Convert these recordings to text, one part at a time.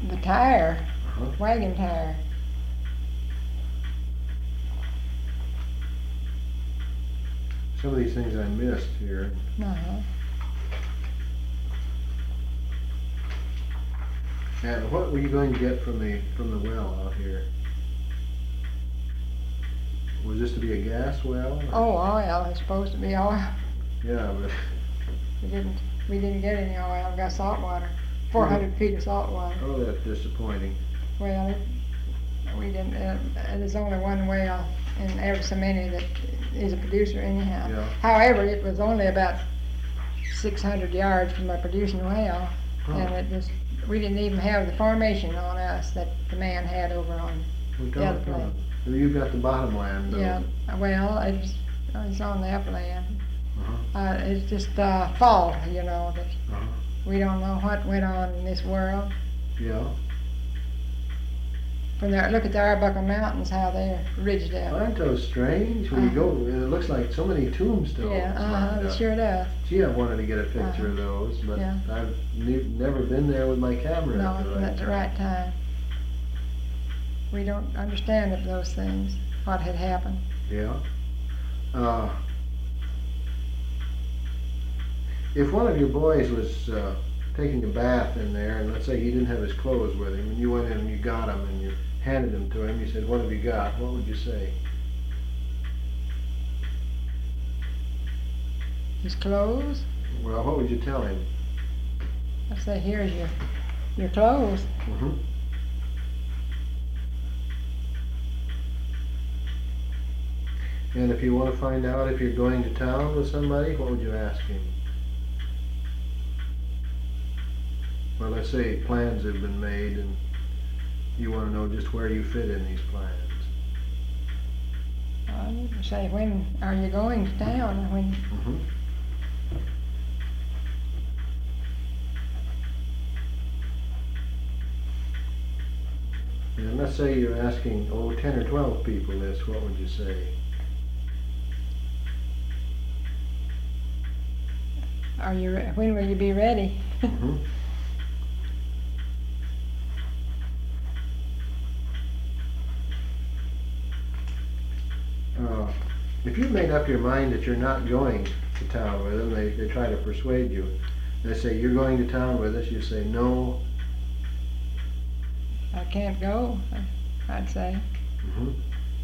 The tire, Uh-huh. wagon tire. Some of these things I missed here. Uh-huh. And what were you going to get from the well out here? Was this to be a gas well? Or? Oh, oil. It's supposed to be oil. Yeah, but We didn't get any oil. We got salt water. 400 feet of salt water. oh, that's disappointing. Well, we didn't. There's only one well in ever so many that is a producer anyhow. Yeah. However, it was only about 600 yards from a producing well, Huh. and we didn't even have the formation on us that the man had over on the other place. You've got the bottom land, though. Yeah. Well, it's on the upland. Uh-huh. It's just fall, you know. That Uh-huh. we don't know what went on in this world. Yeah. From there, look at the Arbuckle Mountains, how they're ridged out. Aren't those strange? When you go, it looks like so many tombstones. Yeah, lined it up. sure does. Gee, I wanted to get a picture of those, but Yeah. I've never been there with my camera No, at the right at the time. right time. We don't understand of those things, what had happened. Yeah. If one of your boys was taking a bath in there, and let's say he didn't have his clothes with him, and you went in and you got them and you handed them to him, you said, "What have you got?" What would you say? His clothes, Well, what would you tell him? I'd say, here's your clothes. Mm-hmm. And if you want to find out if you're going to town with somebody, what would you ask him? Well, let's say plans have been made and you want to know just where you fit in these plans. I'd say, when are you going to town? Or when? Mm-hmm. And let's say you're asking, 10 or 12 people this, what would you say? When will you be ready? Mm-hmm. If you've made up your mind that you're not going to town with them, they try to persuade you. They say, "You're going to town with us." You say, "No." I can't go, I'd say. Mm-hmm.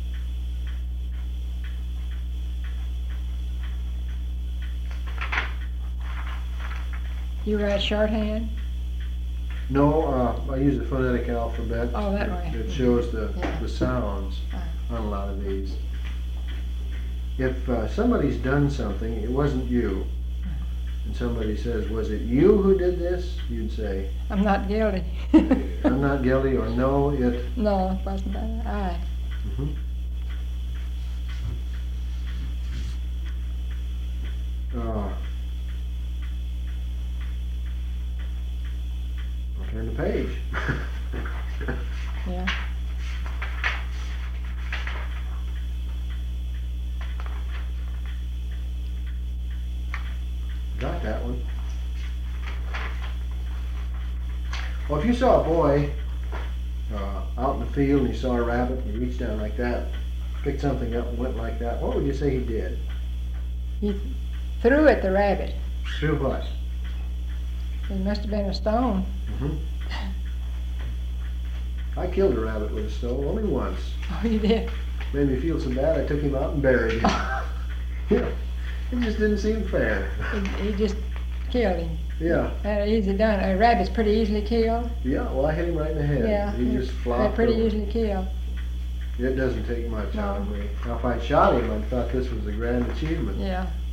You write shorthand? No, I use the phonetic alphabet. Oh, that way. It shows the Yeah. sounds Uh. on a lot of these. If somebody's done something, it wasn't you, and somebody says, "Was it you who did this?" You'd say, I'm not guilty. "I'm not guilty," or "No, it." No, it wasn't I. Mm-hmm. I'll turn the page. Yeah. Got that one. Well, if you saw a boy out in the field and you saw a rabbit and he reached down like that, picked something up and went like that, what would you say he did? He threw at the rabbit. Threw what? It must have been a stone. Mm-hmm. I killed a rabbit with a stone only once. Oh, you did? Made me feel so bad I took him out and buried him. Yeah, it just didn't seem fair. He just killed him. Yeah. Easy done. A rabbit's pretty easily killed. Yeah, well, I hit him right in the head. Yeah. He just They're flopped pretty over. easily killed. It doesn't take much out of No. me. Now, if I'd shot him, I'd thought this was a grand achievement. Yeah.